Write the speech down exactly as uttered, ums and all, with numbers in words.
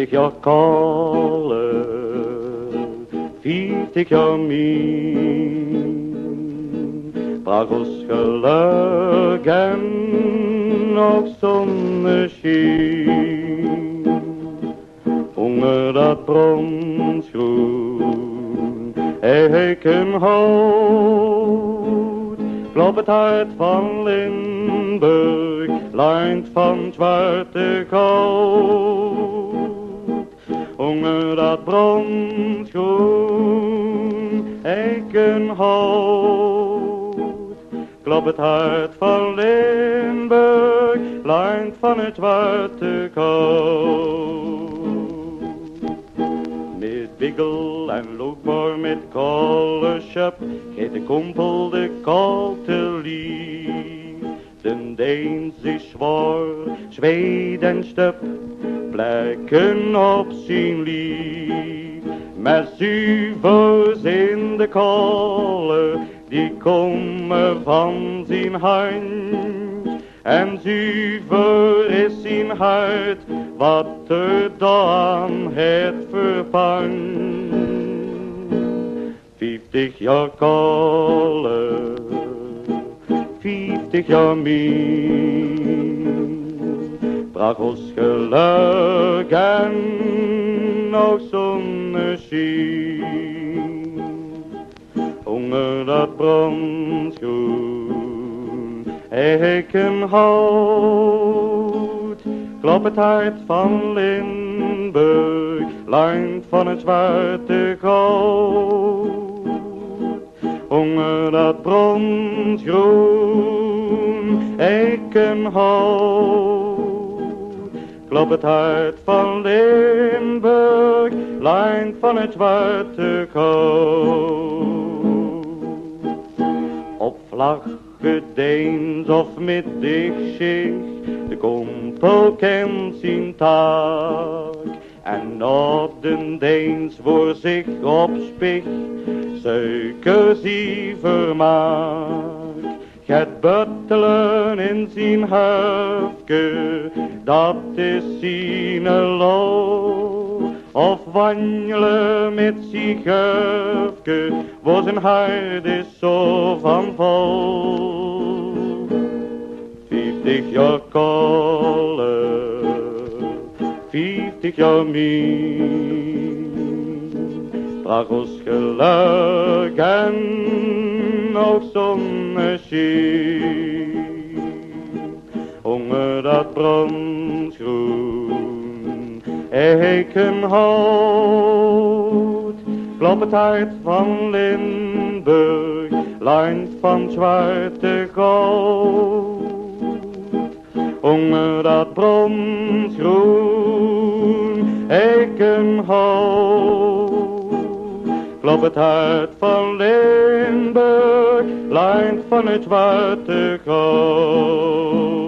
Vijftig jaar kale, vijftig jaar min. Bragos geluk en nog zonneschijn. Honger dat bronsgroen, eikenhout. Klop het hart van Limburg, lijnt van zwarte goud. Honger dat bronsgroen, eikenhout. Klop het hart van Limburg, lijnt van het zwarte goud. Met biggel en loopbaar met kollerschap, geeft de kompel de kalte lief. Den Deens is zwaar, zweet en stup, plekken op zijn lief. Met zuivers in de kolen, die komen van zijn hand. En zuiver is zijn hart, wat er dan het verpand. Vijftig jaar kolen, vijftig jaar min. Bragos geluk en nog zonneschijn. Honger dat bronsgroen, eikenhout. Klop het hart van Limburg, lijnt van het zwarte goud. Honger dat bronsgroen, eikenhout. Klop het hart van Limburg, lijnt van het zwarte goud. Op vlaggen Deens of met dichtschicht, de kompel kent zijn taak. En op den Deens voor zich opspicht, suiker zie vermaak. Gaat buttelen in zijn huifke, dat is zijn lof. Of wandelen met zijn guifke, waar zijn hart is zo van vol. Vijftig jaar kolen, vijftig jaar min. Bragos geluk en nog zonneschijn. Honger dat bronsgroen, eikenhout. Klop het hart van Limburg, lijnt van zwarte goud. Honger dat bronsgroen, eikenhout. Klop het hart van Limburg, lijnt van het zwarte goud.